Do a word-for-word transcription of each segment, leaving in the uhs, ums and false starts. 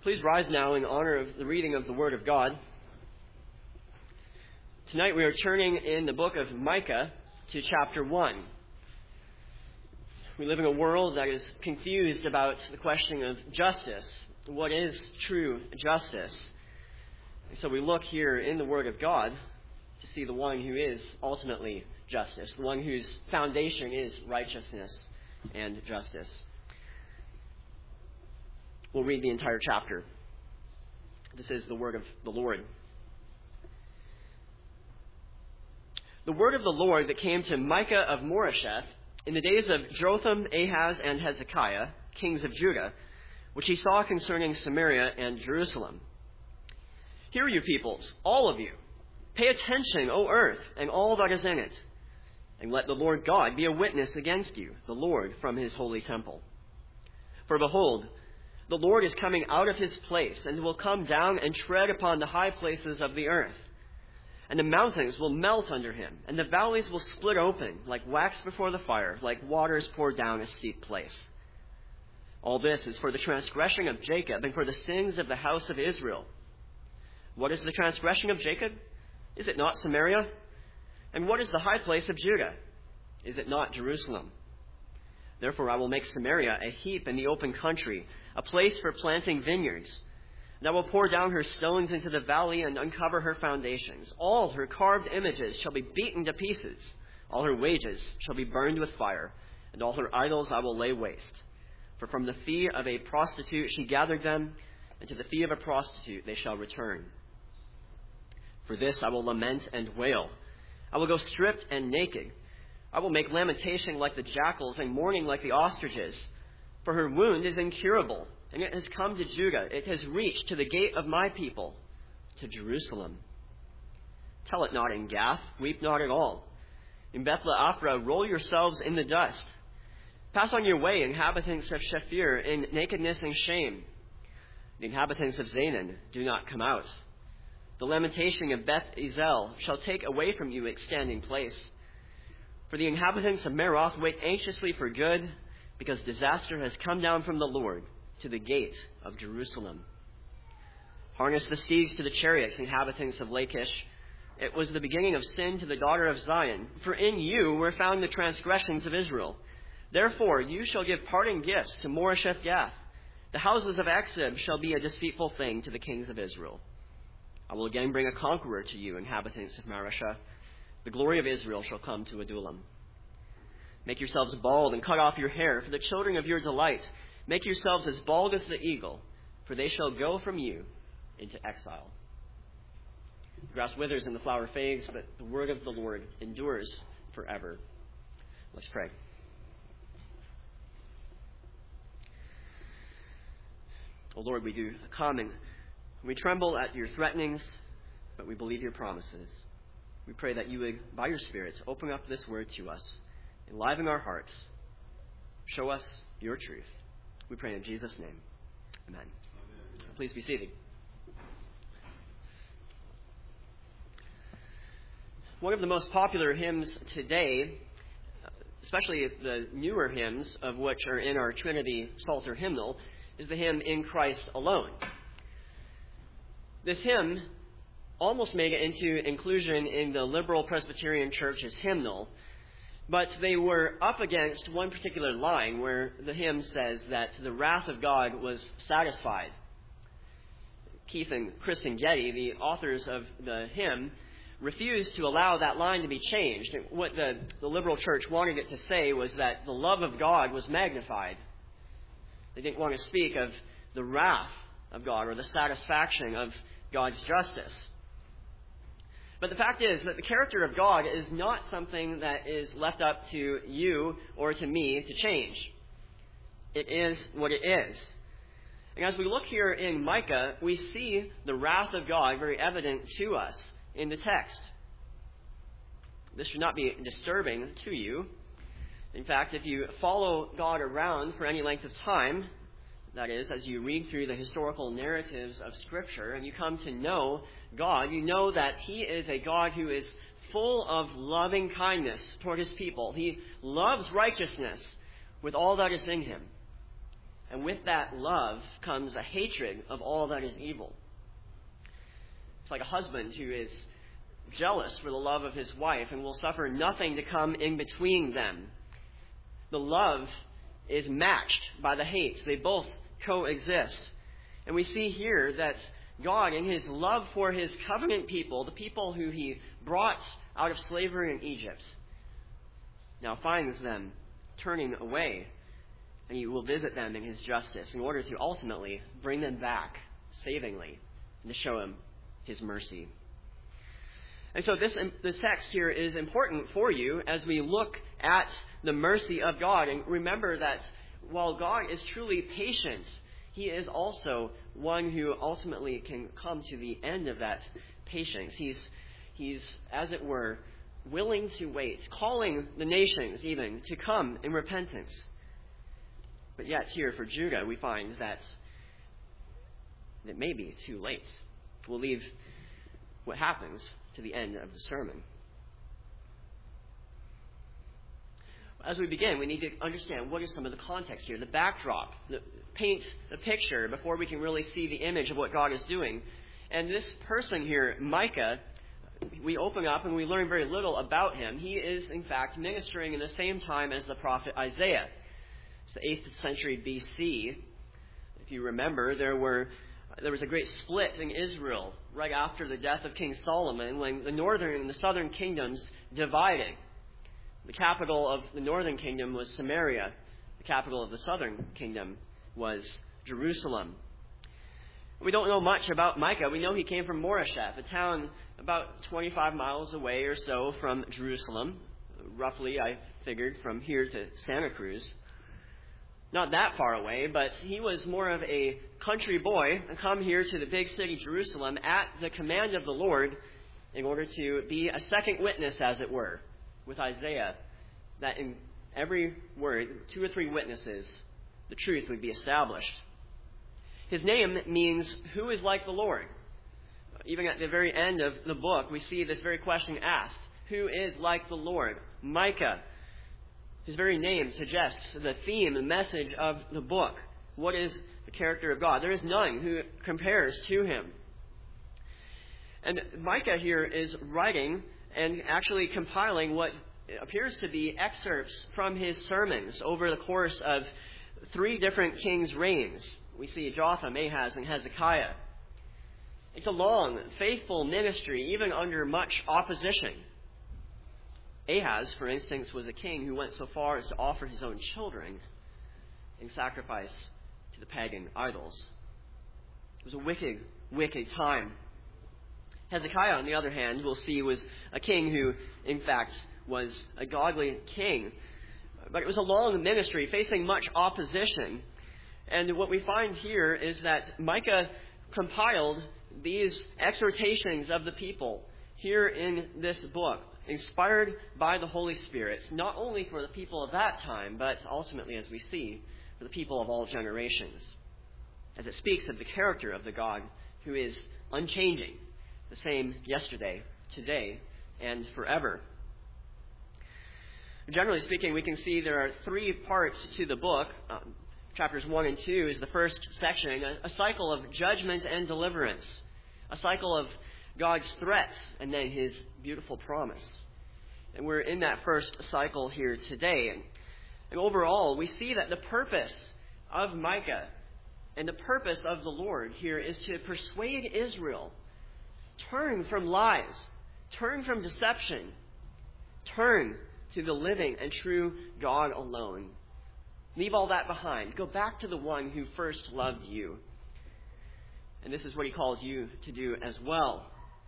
Please rise now in honor of the reading of the Word of God. Tonight we are turning in the book of Micah to chapter one. We live in a world that is confused about the question of justice. What is true justice? And so we look here in the Word of God to see the one who is ultimately justice, the one whose foundation is righteousness and justice. We'll read the entire chapter. This is the word of the Lord. The word of the Lord that came to Micah of Moresheth in the days of Jotham, Ahaz, and Hezekiah, kings of Judah, which he saw concerning Samaria and Jerusalem. Hear, you peoples, all of you. Pay attention, O earth, and all that is in it. And let the Lord God be a witness against you, the Lord, from his holy temple. For behold, the Lord is coming out of his place, and will come down and tread upon the high places of the earth. And the mountains will melt under him, and the valleys will split open, like wax before the fire, like waters poured down a steep place. All this is for the transgression of Jacob, and for the sins of the house of Israel. What is the transgression of Jacob? Is it not Samaria? And what is the high place of Judah? Is it not Jerusalem? Therefore I will make Samaria a heap in the open country, a place for planting vineyards. And I will pour down her stones into the valley and uncover her foundations. All her carved images shall be beaten to pieces. All her wages shall be burned with fire, and all her idols I will lay waste. For from the fee of a prostitute she gathered them, and to the fee of a prostitute they shall return. For this I will lament and wail. I will go stripped and naked. I will make lamentation like the jackals and mourning like the ostriches. For her wound is incurable, and it has come to Judah. It has reached to the gate of my people, to Jerusalem. Tell it not in Gath, weep not at all. In Beth-le-Aphrah, roll yourselves in the dust. Pass on your way, inhabitants of Shephir, in nakedness and shame. The inhabitants of Zanan, do not come out. The lamentation of Beth-Ezel shall take away from you its standing place. For the inhabitants of Meroth wait anxiously for good, because disaster has come down from the Lord to the gate of Jerusalem. Harness the steeds to the chariots, inhabitants of Lachish. It was the beginning of sin to the daughter of Zion, for in you were found the transgressions of Israel. Therefore you shall give parting gifts to Moresheth Gath. The houses of Akzib shall be a deceitful thing to the kings of Israel. I will again bring a conqueror to you, inhabitants of Mareshah. The glory of Israel shall come to Adullam. Make yourselves bald and cut off your hair for the children of your delight. Make yourselves as bald as the eagle, for they shall go from you into exile. The grass withers and the flower fades, but the word of the Lord endures forever. Let's pray. O Lord, we do come and we tremble at your threatenings, but we believe your promises. We pray that you would, by your Spirit, open up this word to us, enliven our hearts, show us your truth. We pray in Jesus' name. Amen. Amen. Please be seated. One of the most popular hymns today, especially the newer hymns of which are in our Trinity Psalter hymnal, is the hymn In Christ Alone. This hymn almost made it into inclusion in the Liberal Presbyterian Church's hymnal, but they were up against one particular line where the hymn says that the wrath of God was satisfied. Keith and Kristen Getty, the authors of the hymn, refused to allow that line to be changed. What the, the Liberal Church wanted it to say was that the love of God was magnified. They didn't want to speak of the wrath of God or the satisfaction of God's justice. But the fact is that the character of God is not something that is left up to you or to me to change. It is what it is. And as we look here in Micah, we see the wrath of God very evident to us in the text. This should not be disturbing to you. In fact, if you follow God around for any length of time, that is, as you read through the historical narratives of Scripture and you come to know God, you know that He is a God who is full of loving kindness toward His people. He loves righteousness with all that is in Him. And with that love comes a hatred of all that is evil. It's like a husband who is jealous for the love of his wife and will suffer nothing to come in between them. The love is matched by the hate. They both coexist. And we see here that God, in his love for his covenant people, the people who he brought out of slavery in Egypt, now finds them turning away, and he will visit them in his justice in order to ultimately bring them back savingly and to show them his mercy. And so this, this text here is important for you as we look at the mercy of God. And remember that while God is truly patient, he is also one who ultimately can come to the end of that patience. He's, he's, as it were, willing to wait, calling the nations even to come in repentance. But yet here for Judah, we find that it may be too late. We'll leave what happens to the end of the sermon. As we begin, we need to understand what is some of the context here, the backdrop, the, paint the picture before we can really see the image of what God is doing. And this person here, Micah, we open up and we learn very little about him. He is, in fact, ministering in the same time as the prophet Isaiah. It's the eighth century B C. If you remember, there were there was a great split in Israel right after the death of King Solomon when the northern and the southern kingdoms divided. The capital of the northern kingdom was Samaria. The capital of the southern kingdom was Jerusalem. We don't know much about Micah. We know he came from Moresheth, a town about twenty-five miles away or so from Jerusalem. Roughly, I figured, from here to Santa Cruz. Not that far away, but he was more of a country boy and come here to the big city Jerusalem at the command of the Lord in order to be a second witness, as it were, with Isaiah, that in every word, two or three witnesses, the truth would be established. His name means, who is like the Lord? Even at the very end of the book, we see this very question asked. Who is like the Lord? Micah. His very name suggests the theme, the message of the book. What is the character of God? There is none who compares to him. And Micah here is writing and actually compiling what appears to be excerpts from his sermons over the course of three different kings' reigns. We see Jotham, Ahaz, and Hezekiah. It's a long, faithful ministry, even under much opposition. Ahaz, for instance, was a king who went so far as to offer his own children in sacrifice to the pagan idols. It was a wicked, wicked time. Hezekiah, on the other hand, we'll see, was a king who, in fact, was a godly king. But it was a long ministry, facing much opposition. And what we find here is that Micah compiled these exhortations of the people here in this book, inspired by the Holy Spirit, not only for the people of that time, but ultimately, as we see, for the people of all generations, as it speaks of the character of the God who is unchanging, the same yesterday, today, and forever. Generally speaking, we can see there are three parts to the book. Um, chapters one and two is the first section, a, a cycle of judgment and deliverance, a cycle of God's threat, and then his beautiful promise. And we're in that first cycle here today. And, and overall, we see that the purpose of Micah and the purpose of the Lord here is to persuade Israel. Turn from lies. Turn from deception. Turn to the living and true God alone. Leave all that behind. Go back to the one who first loved you. And this is what he calls you to do as well.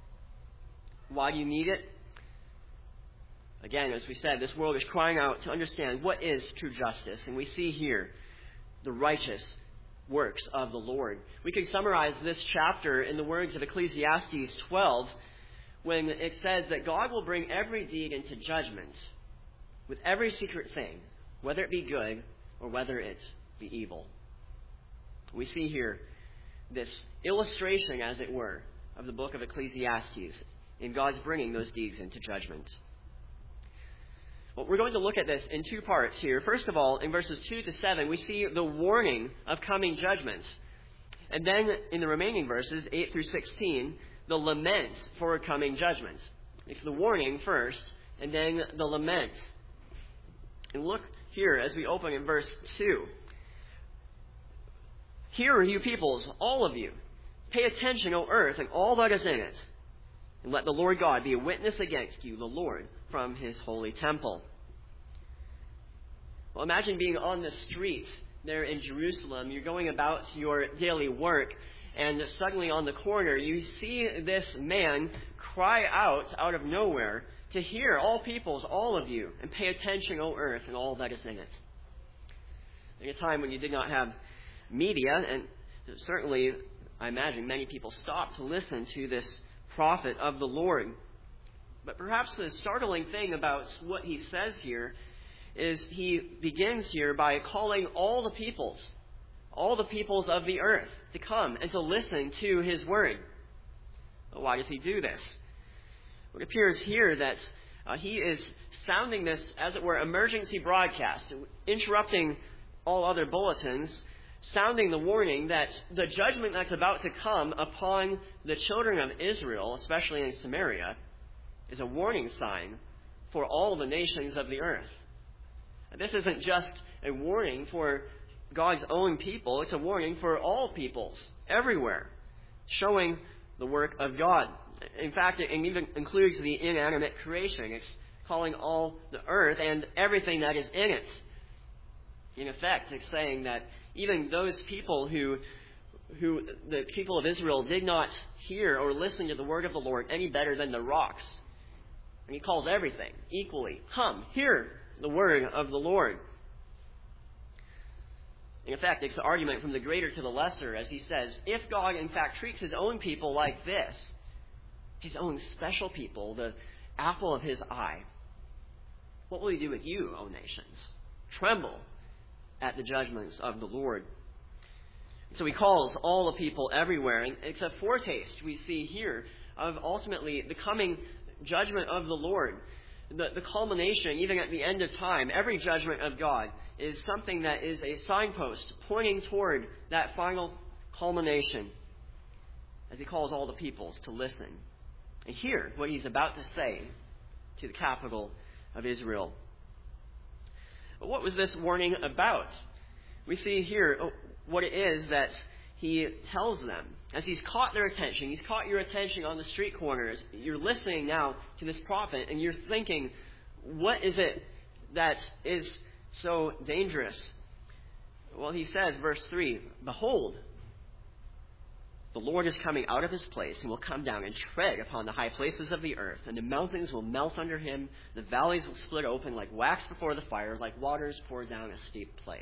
Why do you need it? Again, as we said, this world is crying out to understand what is true justice. And we see here the righteous works of the Lord. We can summarize this chapter in the words of Ecclesiastes twelve, when it says that God will bring every deed into judgment with every secret thing, whether it be good or whether it be evil. We see here this illustration, as it were, of the book of Ecclesiastes in God's bringing those deeds into judgment. Well, we're going to look at this in two parts here. First of all, in verses two to seven, we see the warning of coming judgments. And then in the remaining verses, eight through sixteen, the lament for coming judgments. It's the warning first, and then the lament. And look here as we open in verse two. Hear, you peoples, all of you. Pay attention, O earth, and all that is in it. And let the Lord God be a witness against you, the Lord, from his holy temple. Well, imagine being on the street there in Jerusalem. You're going about your daily work, and suddenly on the corner you see this man cry out out of nowhere to hear, all peoples, all of you, and pay attention, O earth, and all that is in it. In a time when you did not have media, and certainly, I imagine, many people stopped to listen to this prophet of the Lord. But perhaps the startling thing about what he says here is he begins here by calling all the peoples, all the peoples of the earth, to come and to listen to his word. Well, why does he do this? It appears here that uh, he is sounding this, as it were, emergency broadcast, interrupting all other bulletins, sounding the warning that the judgment that's about to come upon the children of Israel, especially in Samaria, is a warning sign for all the nations of the earth. And this isn't just a warning for God's own people, it's a warning for all peoples, everywhere, showing the work of God. In fact, it even includes the inanimate creation. It's calling all the earth and everything that is in it. In effect, it's saying that even those people who, who the people of Israel did not hear or listen to the word of the Lord any better than the rocks. And he calls everything equally. Come, hear the word of the Lord. In effect, it's an argument from the greater to the lesser, as he says, if God in fact treats his own people like this, his own special people, the apple of his eye, what will he do with you, O nations? Tremble at the judgments of the Lord. So he calls all the people everywhere. And it's a foretaste we see here of ultimately the coming judgment of the Lord. The, the culmination, even at the end of time, every judgment of God is something that is a signpost pointing toward that final culmination, as he calls all the peoples to listen and hear what he's about to say to the capital of Israel. But what was this warning about? We see here what it is that he tells them. As he's caught their attention, he's caught your attention on the street corners. You're listening now to this prophet, and you're thinking, what is it that is so dangerous? Well, he says, verse three, behold, the Lord is coming out of his place and will come down and tread upon the high places of the earth, and the mountains will melt under him, the valleys will split open like wax before the fire, like waters poured down a steep place.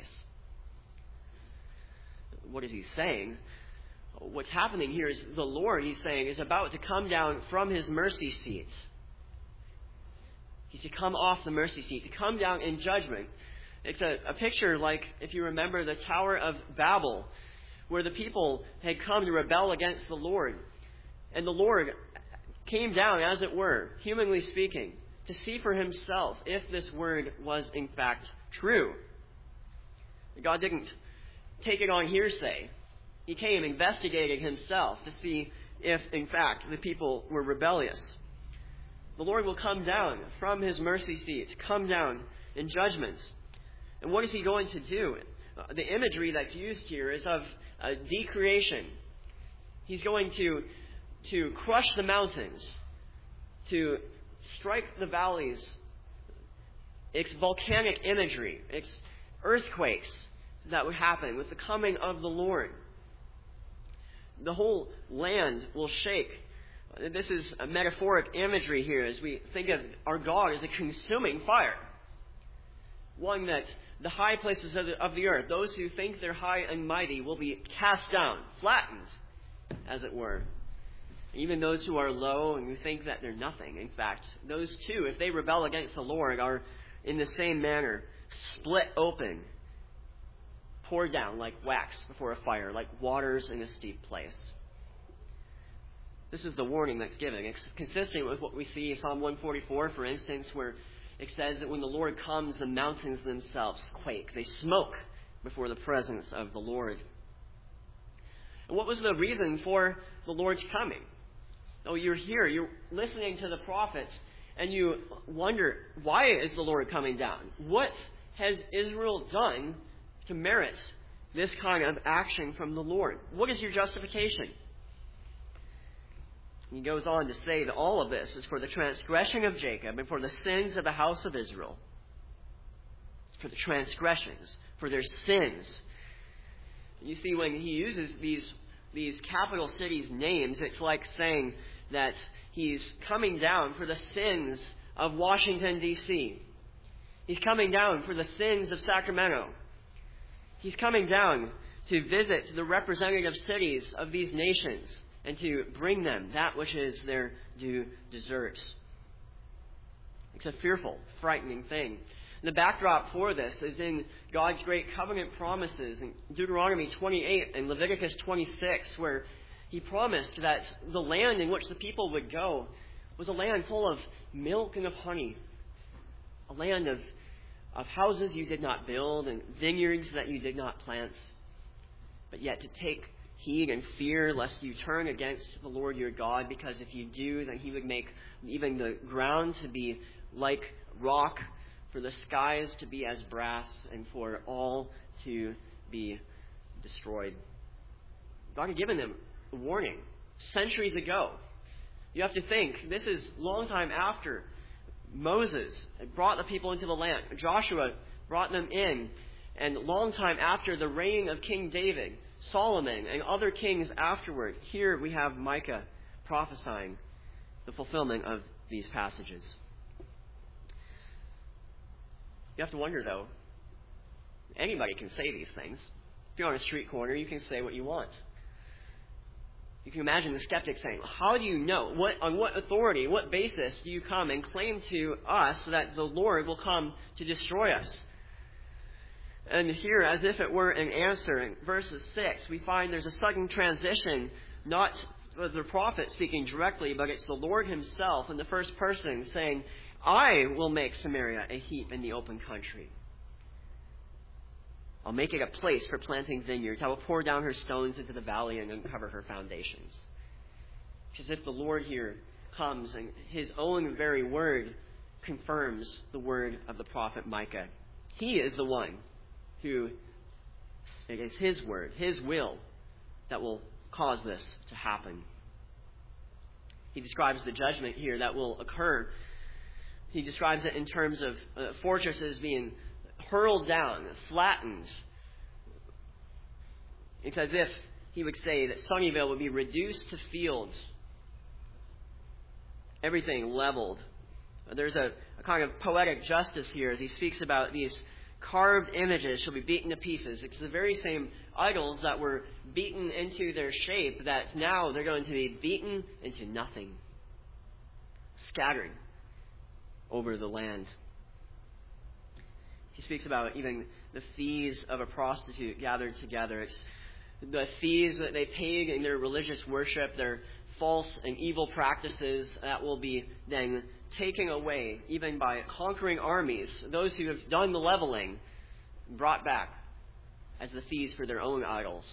What is he saying? What's happening here is the Lord, he's saying, is about to come down from his mercy seat. He's to come off the mercy seat, to come down in judgment. It's a, a picture like, if you remember, the Tower of Babel, where the people had come to rebel against the Lord. And the Lord came down, as it were, humanly speaking, to see for himself if this word was in fact true. God didn't take it on hearsay. He came investigating himself to see if, in fact, the people were rebellious. The Lord will come down from his mercy seat, come down in judgment. And what is he going to do? Uh, the imagery that's used here is of uh, decreation. He's going to, to crush the mountains, to strike the valleys. It's volcanic imagery. It's earthquakes that would happen with the coming of the Lord. The whole land will shake. This is a metaphoric imagery here as we think of our God as a consuming fire. One that the high places of the, of the earth, those who think they're high and mighty, will be cast down, flattened, as it were. Even those who are low and who think that they're nothing, in fact, those too, if they rebel against the Lord, are in the same manner split open, poured down like wax before a fire, like waters in a steep place. This is the warning that's given. It's consistent with what we see in Psalm one forty-four, for instance, where it says that when the Lord comes, the mountains themselves quake. They smoke before the presence of the Lord. And what was the reason for the Lord's coming? Oh, you're here, you're listening to the prophets, and you wonder, why is the Lord coming down? What has Israel done to merit this kind of action from the Lord? What is your justification? He goes on to say that all of this is for the transgression of Jacob and for the sins of the house of Israel. For the transgressions, for their sins. You see, when he uses these, these capital cities' names, it's like saying that he's coming down for the sins of Washington, D C He's coming down for the sins of Sacramento. He's coming down to visit the representative cities of these nations and to bring them that which is their due deserts. It's a fearful, frightening thing. And the backdrop for this is in God's great covenant promises in Deuteronomy twenty-eight and Leviticus twenty-six, where He promised that the land in which the people would go was a land full of milk and of honey, a land of, of houses you did not build and vineyards that you did not plant, but yet to take heed and fear lest you turn against the Lord your God, because if you do, then He would make even the ground to be like rock, for the skies to be as brass, and for all to be destroyed. God had given them a warning centuries ago. You have to think, this is a long time after Moses had brought the people into the land. Joshua brought them in, and long time after the reign of King David, Solomon, and other kings afterward. Here we have Micah prophesying the fulfillment of these passages. You have to wonder, though, anybody can say these things. If you're on a street corner, you can say what you want. You can imagine the skeptic saying, how do you know? What, on what authority, what basis do you come and claim to us that the Lord will come to destroy us? And here, as if it were an answer, in verses six, we find there's a sudden transition, not the prophet speaking directly, but it's the Lord Himself in the first person saying, I will make Samaria a heap in the open country. I'll make it a place for planting vineyards. I will pour down her stones into the valley and uncover her foundations. It's as if the Lord here comes and His own very word confirms the word of the prophet Micah. He is the one who, it is His word, His will, that will cause this to happen. He describes the judgment here that will occur. He describes it in terms of uh, fortresses being hurled down, flattened. It's as if He would say that Sunnyvale would be reduced to fields, everything leveled. There's a, a kind of poetic justice here as he speaks about these carved images shall be beaten to pieces. It's the very same idols that were beaten into their shape that now they're going to be beaten into nothing, scattered over the land. He speaks about even the fees of a prostitute gathered together. It's the fees that they paid in their religious worship, their false and evil practices that will be then taken away, even by conquering armies. Those who have done the leveling, brought back as the fees for their own idols.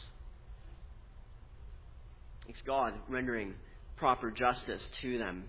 It's God rendering proper justice to them.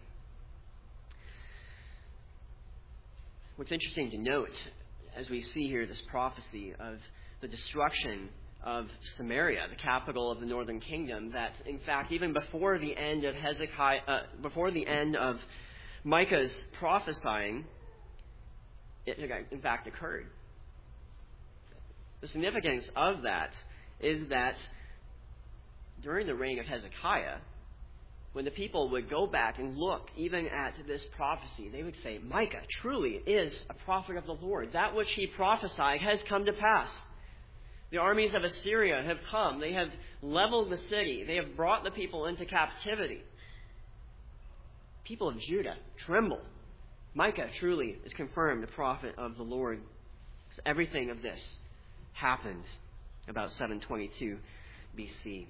What's interesting to note as we see here this prophecy of the destruction of Samaria, the capital of the northern kingdom, that in fact even before the end of Hezekiah, uh, before the end of Micah's prophesying, it in fact occurred. The significance of that is that during the reign of Hezekiah, when the people would go back and look even at this prophecy, they would say, Micah truly is a prophet of the Lord. That which he prophesied has come to pass. The armies of Assyria have come. They have leveled the city. They have brought the people into captivity. People of Judah tremble. Micah truly is confirmed the prophet of the Lord. Because everything of this happened about seven twenty-two B C.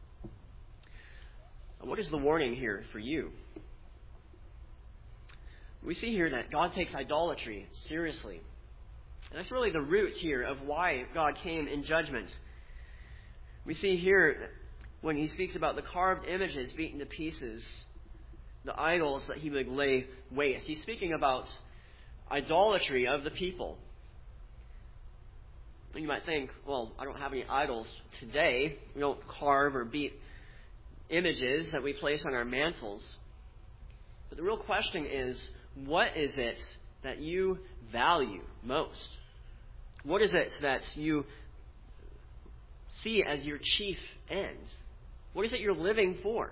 What is the warning here for you? We see here that God takes idolatry seriously. And that's really the root here of why God came in judgment. We see here when he speaks about the carved images beaten to pieces, the idols that he would lay waste. He's speaking about idolatry of the people. And you might think, well, I don't have any idols today. We don't carve or beat images that we place on our mantles. But the real question is, what is it that you value most? What is it that you see as your chief end? What is it you're living for?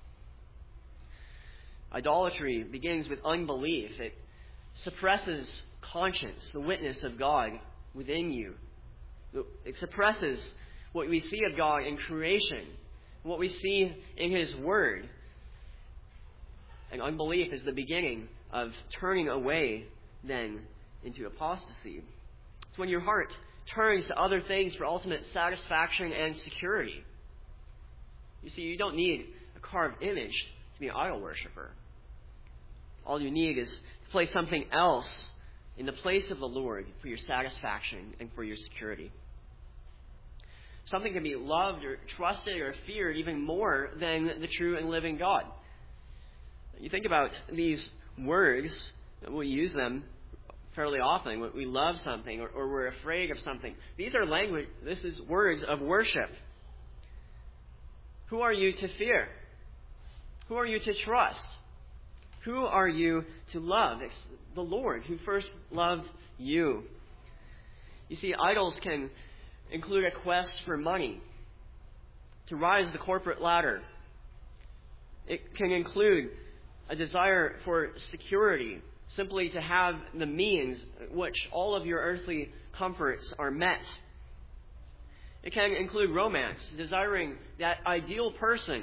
Idolatry begins with unbelief. It suppresses conscience, the witness of God within you. It suppresses what we see of God in creation, what we see in His Word. And unbelief is the beginning of turning away then into apostasy. It's when your heart turns to other things for ultimate satisfaction and security. You see, you don't need a carved image to be an idol worshiper. All you need is to place something else in the place of the Lord for your satisfaction and for your security. Something can be loved or trusted or feared even more than the true and living God. You think about these words, we use them fairly often when we love something or, or we're afraid of something. These are language, this is words of worship. Who are you to fear? Who are you to trust? Who are you to love? It's the Lord who first loved you. You see, idols can include a quest for money, to rise the corporate ladder. It can include a desire for security, simply to have the means at which all of your earthly comforts are met. It can include romance, desiring that ideal person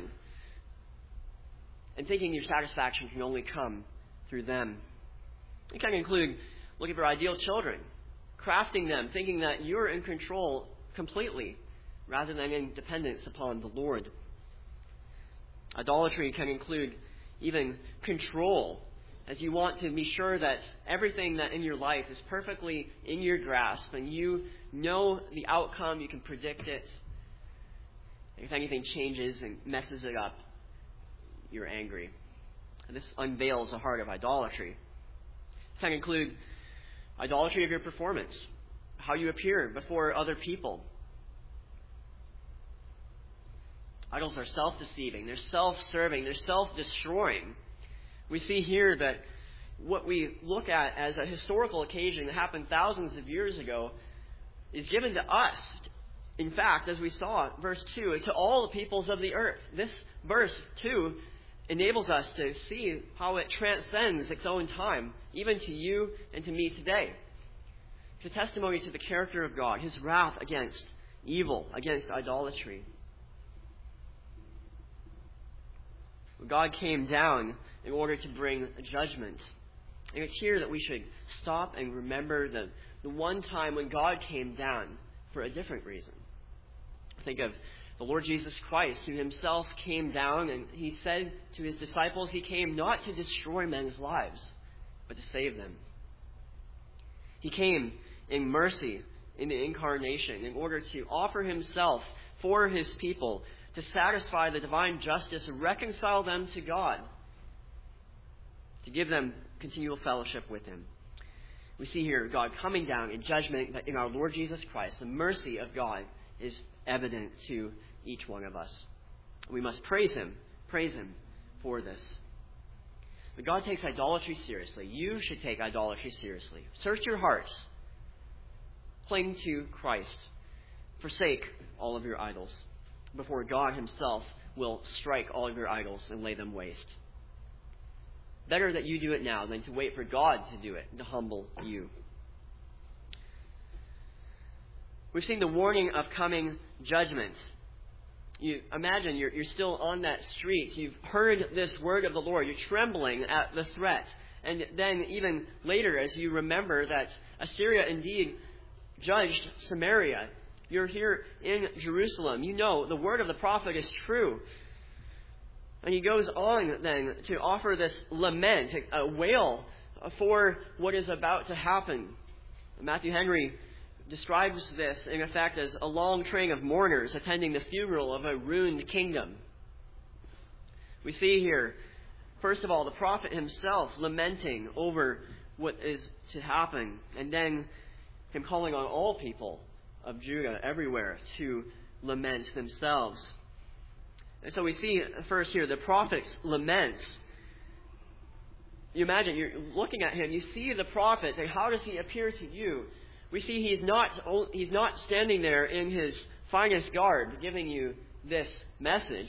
and thinking your satisfaction can only come through them. It can include looking for ideal children, crafting them, thinking that you're in control completely rather than in dependence upon the Lord. Idolatry can include even control, as you want to be sure that everything that in your life is perfectly in your grasp and you know the outcome, you can predict it. If anything changes and messes it up, you're angry. And this unveils the heart of idolatry. It can include idolatry of your performance, how you appear before other people. Idols are self-deceiving, they're self-serving, they're self-destroying. We see here that what we look at as a historical occasion that happened thousands of years ago is given to us. In fact, as we saw, verse two, to all the peoples of the earth. This verse two enables us to see how it transcends its own time, even to you and to me today. It's a testimony to the character of God, His wrath against evil, against idolatry. God came down in order to bring judgment. And it's here that we should stop and remember the, the one time when God came down for a different reason. Think of the Lord Jesus Christ, who Himself came down and He said to His disciples, He came not to destroy men's lives, but to save them. He came in mercy in the incarnation in order to offer Himself for His people, to satisfy the divine justice and reconcile them to God, to give them continual fellowship with Him. We see here God coming down in judgment that in our Lord Jesus Christ, the mercy of God is evident to each one of us. We must praise Him, praise Him for this. But God takes idolatry seriously. You should take idolatry seriously. Search your hearts. Cling to Christ. Forsake all of your idols before God Himself will strike all of your idols and lay them waste. Better that you do it now than to wait for God to do it, to humble you. We've seen the warning of coming judgment. You imagine you're, you're still on that street. You've heard this word of the Lord. You're trembling at the threat. And then even later, as you remember that Assyria indeed judged Samaria, you're here in Jerusalem. You know the word of the prophet is true. And he goes on then to offer this lament, a wail for what is about to happen. Matthew Henry describes this, in effect, as a long train of mourners attending the funeral of a ruined kingdom. We see here, first of all, the prophet himself lamenting over what is to happen, and then him calling on all people of Judah everywhere to lament themselves. And so we see first here the prophet's lament. You imagine, you're looking at him, you see the prophet, and how does he appear to you? We see he's not, he's not standing there in his finest garb giving you this message.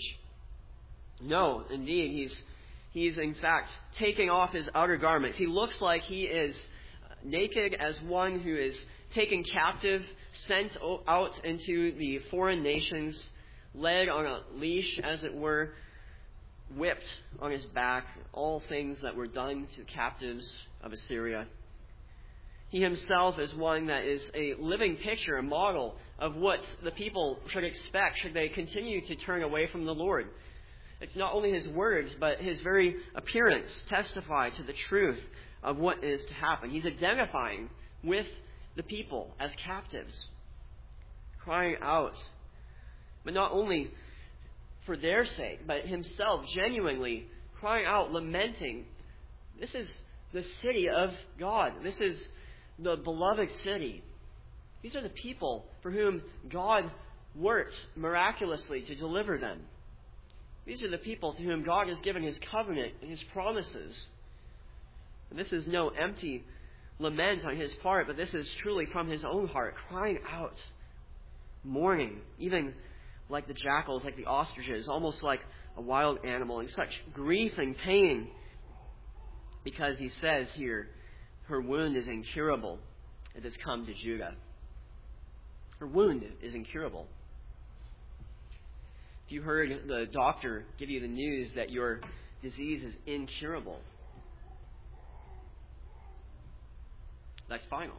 No, indeed, he's, he's in fact taking off his outer garments. He looks like he is naked as one who is taken captive, sent out into the foreign nations, led on a leash, as it were, whipped on his back, all things that were done to captives of Assyria. He himself is one that is a living picture, a model of what the people should expect should they continue to turn away from the Lord. It's not only his words, but his very appearance testify to the truth of what is to happen. He's identifying with the people as captives, crying out, but not only for their sake, but himself genuinely crying out, lamenting. This is the city of God. This is the beloved city. These are the people for whom God worked miraculously to deliver them. These are the people to whom God has given his covenant and his promises. And this is no empty lament on his part, but this is truly from his own heart, crying out, mourning, even like the jackals, like the ostriches, almost like a wild animal, in such grief and pain, because he says here, her wound is incurable. It has come to Judah. Her wound is incurable. If you heard the doctor give you the news that your disease is incurable, that's final.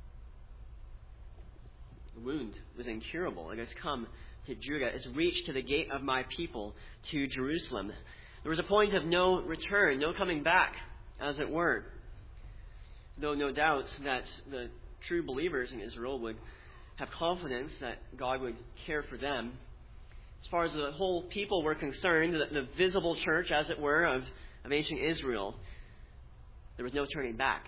The wound was incurable. It has come to Judah. It's reached to the gate of my people, to Jerusalem. There was a point of no return, no coming back, as it were. Though no doubt that the true believers in Israel would have confidence that God would care for them. As far as the whole people were concerned, the, the visible church, as it were, of, of ancient Israel, there was no turning back.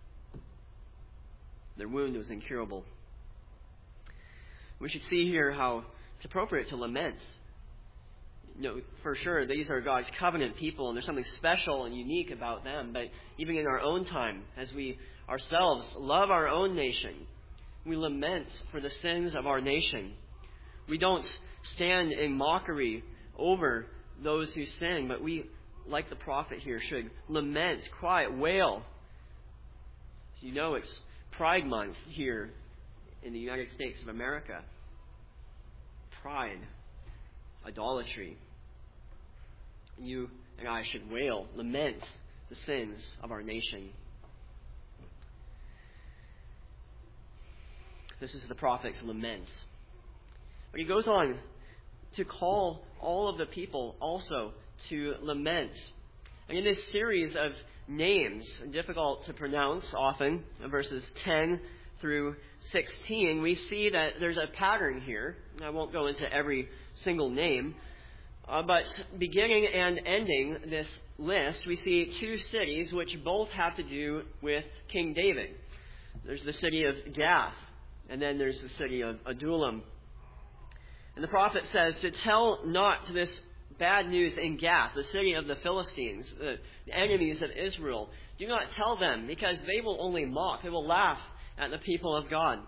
Their wound was incurable. We should see here how it's appropriate to lament. You know, for sure, these are God's covenant people, and there's something special and unique about them. But even in our own time, as we ourselves love our own nation, we lament for the sins of our nation. We don't stand in mockery over those who sin, but we, like the prophet here, should lament, cry, wail. You know, it's Pride Month here in the United States of America. Pride, idolatry. You and I should wail, lament the sins of our nation. This is the prophet's lament. But he goes on to call all of the people also to lament. And in this series of names, difficult to pronounce often, verses ten through sixteen, we see that there's a pattern here. I won't go into every single name, uh, but beginning and ending this list, we see two cities which both have to do with King David. There's the city of Gath, and then there's the city of Adullam. And the prophet says to tell not this bad news in Gath, the city of the Philistines, the enemies of Israel. Do not tell them, because they will only mock. They will laugh at the people of God.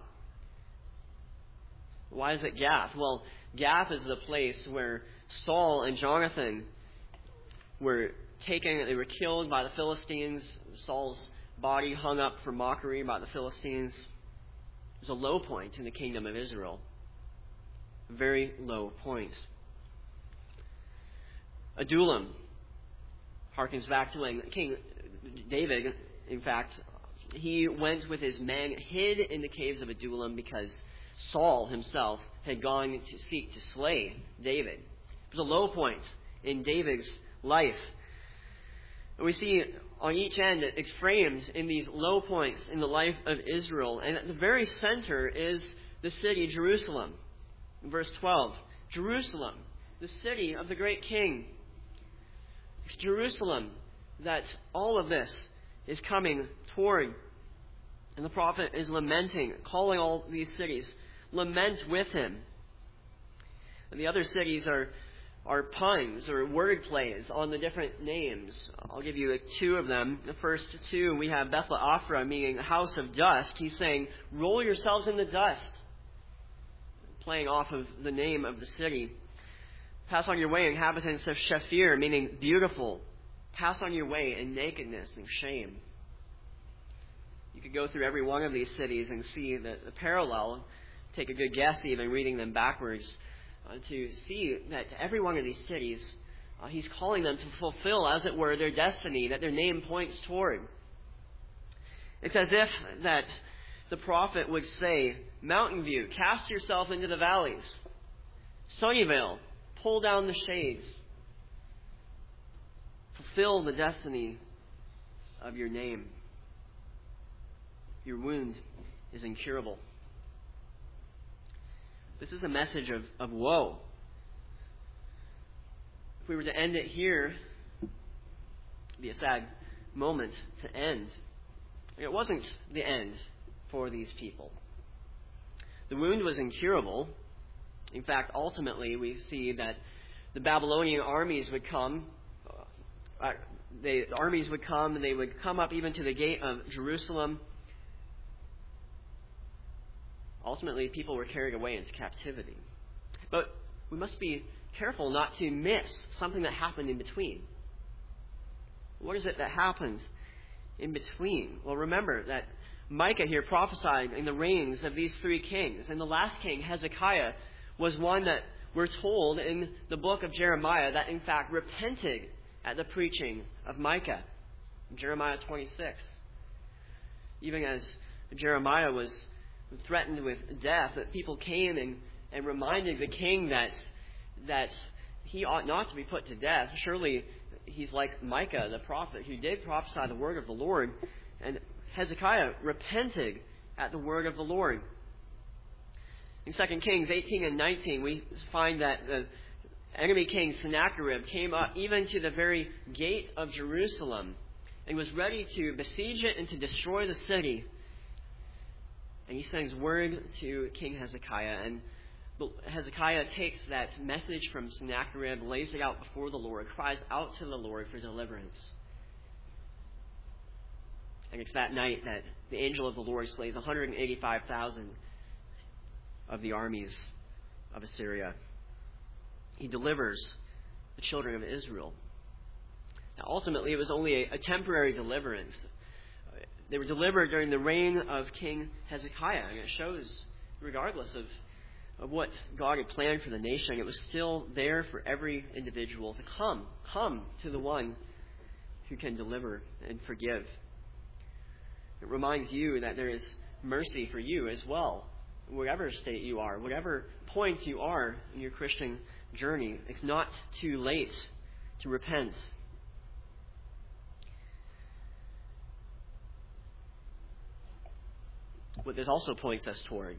Why is it Gath? Well, Gath is the place where Saul and Jonathan were taken, they were killed by the Philistines. Saul's body hung up for mockery by the Philistines. It was a low point in the kingdom of Israel. A very low point. Adullam harkens back to when King David, in fact, he went with his men, hid in the caves of Adullam because Saul himself had gone to seek to slay David. It was a low point in David's life. We see on each end it's framed in these low points in the life of Israel. And at the very center is the city Jerusalem. Verse twelve, Jerusalem, the city of the great king. It's Jerusalem that all of this is coming toward. And the prophet is lamenting, calling all these cities, lament with him. And the other cities are are puns or word plays on the different names. I'll give you two of them. The first two, we have Beth Le'Afra, meaning house of dust. He's saying, roll yourselves in the dust, playing off of the name of the city. Pass on your way, inhabitants of Shaphir, meaning beautiful. Pass on your way in nakedness and shame. You could go through every one of these cities and see the, the parallel, take a good guess even reading them backwards, uh, to see that every one of these cities, uh, he's calling them to fulfill, as it were, their destiny that their name points toward. It's as if that the prophet would say, Mountain View, cast yourself into the valleys. Sunnyvale, pull down the shades. Fulfill the destiny of your name. Your wound is incurable. This is a message of, of woe. If we were to end it here, it would be a sad moment to end. It wasn't the end for these people. The wound was incurable. In fact, ultimately, we see that the Babylonian armies would come. Uh, they, the armies would come, and they would come up even to the gate of Jerusalem. Ultimately, people were carried away into captivity. But we must be careful not to miss something that happened in between. What is it that happened in between? Well, remember that Micah here prophesied in the reigns of these three kings. And the last king, Hezekiah, was one that we're told in the book of Jeremiah that in fact repented at the preaching of Micah. Jeremiah twenty-six. Even as Jeremiah was threatened with death, that people came and, and reminded the king that that he ought not to be put to death. Surely he's like Micah, the prophet, who did prophesy the word of the Lord. And Hezekiah repented at the word of the Lord. In Second Kings eighteen and nineteen, we find that the enemy king Sennacherib came up even to the very gate of Jerusalem and was ready to besiege it and to destroy the city. And he sends word to King Hezekiah, and Hezekiah takes that message from Sennacherib, lays it out before the Lord, cries out to the Lord for deliverance. And it's that night that the angel of the Lord slays one hundred eighty-five thousand of the armies of Assyria. He delivers the children of Israel. Now, ultimately, it was only a, a temporary deliverance. They were delivered during the reign of King Hezekiah. And it shows, regardless of, of what God had planned for the nation, it was still there for every individual to come. Come to the one who can deliver and forgive. It reminds you that there is mercy for you as well. Whatever state you are, whatever point you are in your Christian journey, it's not too late to repent. What this also points us toward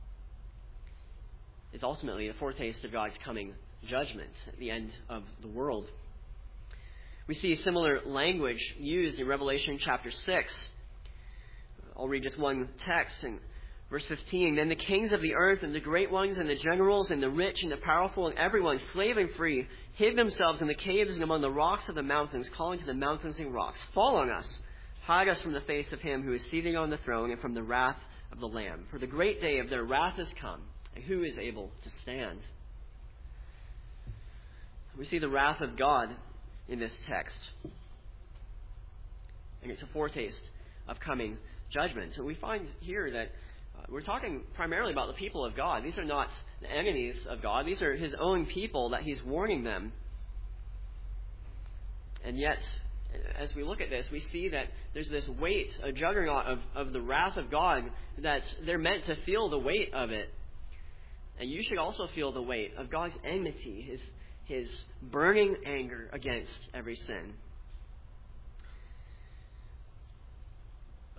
is ultimately a foretaste of God's coming judgment at the end of the world. We see similar language used in Revelation chapter six. I'll read just one text in verse fifteen. Then the kings of the earth and the great ones and the generals and the rich and the powerful and everyone, slave and free, hid themselves in the caves and among the rocks of the mountains, calling to the mountains and rocks, fall on us, hide us from the face of him who is seated on the throne and from the wrath of the Lamb. For the great day of their wrath has come, and who is able to stand? We see the wrath of God in this text. And it's a foretaste of coming judgment. So we find here that uh, we're talking primarily about the people of God. These are not the enemies of God. These are his own people that he's warning them. And yet, as we look at this, we see that there's this weight, a juggernaut of, of the wrath of God, that they're meant to feel the weight of it. And you should also feel the weight of God's enmity, his, his burning anger against every sin.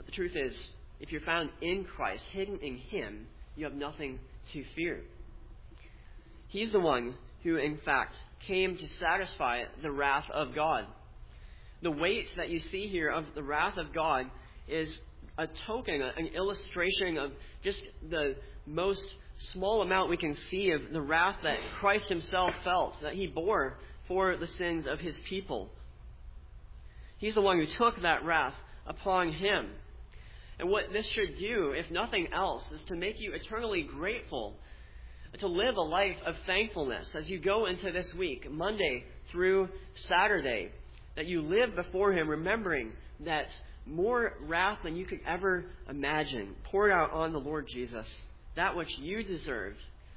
The truth is, if you're found in Christ, hidden in Him, you have nothing to fear. He's the one who, in fact, came to satisfy the wrath of God. The weight that you see here of the wrath of God is a token, an illustration of just the most small amount we can see of the wrath that Christ Himself felt, that He bore for the sins of His people. He's the one who took that wrath upon Him. And what this should do, if nothing else, is to make you eternally grateful, to live a life of thankfulness as you go into this week, Monday through Saturday, that you live before Him remembering that more wrath than you could ever imagine poured out on the Lord Jesus, that which you deserved.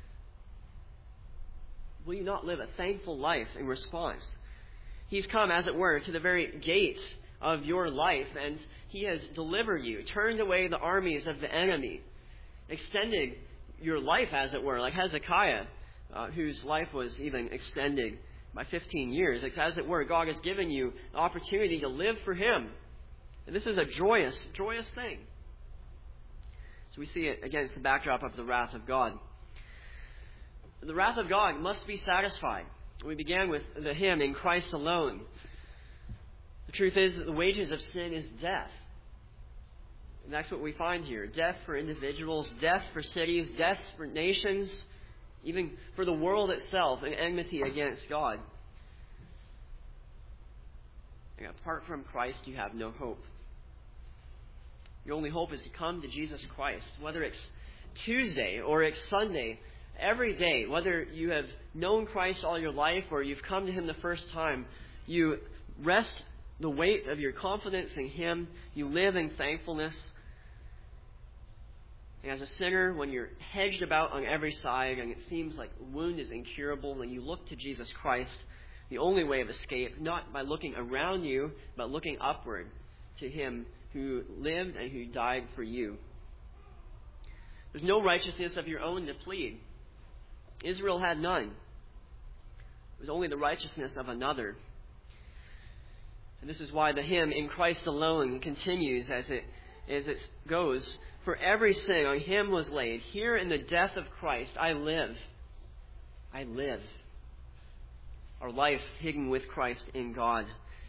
Will you not live a thankful life in response? He's come, as it were, to the very gate of your life, and He has delivered you, turned away the armies of the enemy, extended your life, as it were, like Hezekiah, uh, whose life was even extended by fifteen years. It's, as it were, God has given you the opportunity to live for Him. And this is a joyous, joyous thing. So we see it against the backdrop of the wrath of God. The wrath of God must be satisfied. We began with the hymn, In Christ Alone. The truth is that the wages of sin is death. And that's what we find here. Death for individuals, death for cities, death for nations, even for the world itself, and enmity against God. And apart from Christ, you have no hope. Your only hope is to come to Jesus Christ, whether it's Tuesday or it's Sunday, every day, whether you have known Christ all your life or you've come to Him the first time, you rest the weight of your confidence in Him. You live in thankfulness. And as a sinner, when you're hedged about on every side and it seems like the wound is incurable, when you look to Jesus Christ, the only way of escape, not by looking around you, but looking upward to Him who lived and who died for you. There's no righteousness of your own to plead. Israel had none. It was only the righteousness of another. And this is why the hymn, In Christ Alone, continues as it, as it goes. For every sin on Him was laid. Here in the death of Christ, I live. I live. Our life hidden with Christ in God.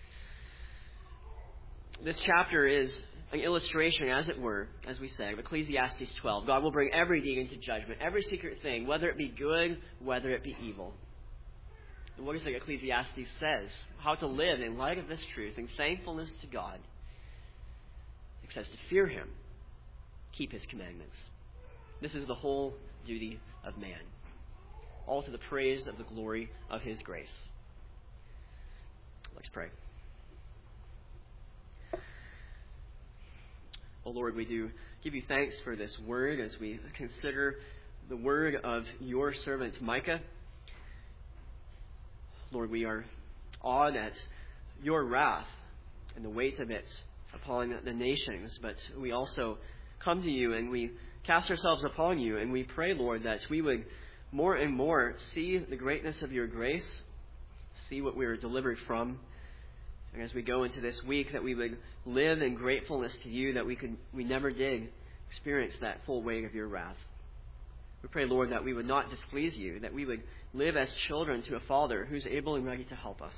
This chapter is an illustration, as it were, as we said, of Ecclesiastes twelve. God will bring every deed into judgment, every secret thing, whether it be good, whether it be evil. And what is it Ecclesiastes says? How to live in light of this truth, in thankfulness to God. It says to fear Him, keep His commandments. This is the whole duty of man, all to the praise of the glory of His grace. Let's pray. Oh Lord, we do give You thanks for this word as we consider the word of Your servant Micah. Lord, we are awed at Your wrath and the weight of it upon the nations, but we also come to You and we cast ourselves upon You, and we pray, Lord, that we would more and more see the greatness of Your grace, see what we are delivered from, and as we go into this week, that we would live in gratefulness to You, that we could we never did experience that full weight of Your wrath. We pray, Lord, that we would not displease You, that we would live as children to a Father who's able and ready to help us.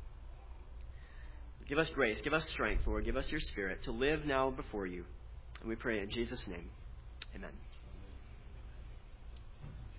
Give us grace, give us strength, Lord, give us Your Spirit to live now before You. And we pray in Jesus' name. Amen.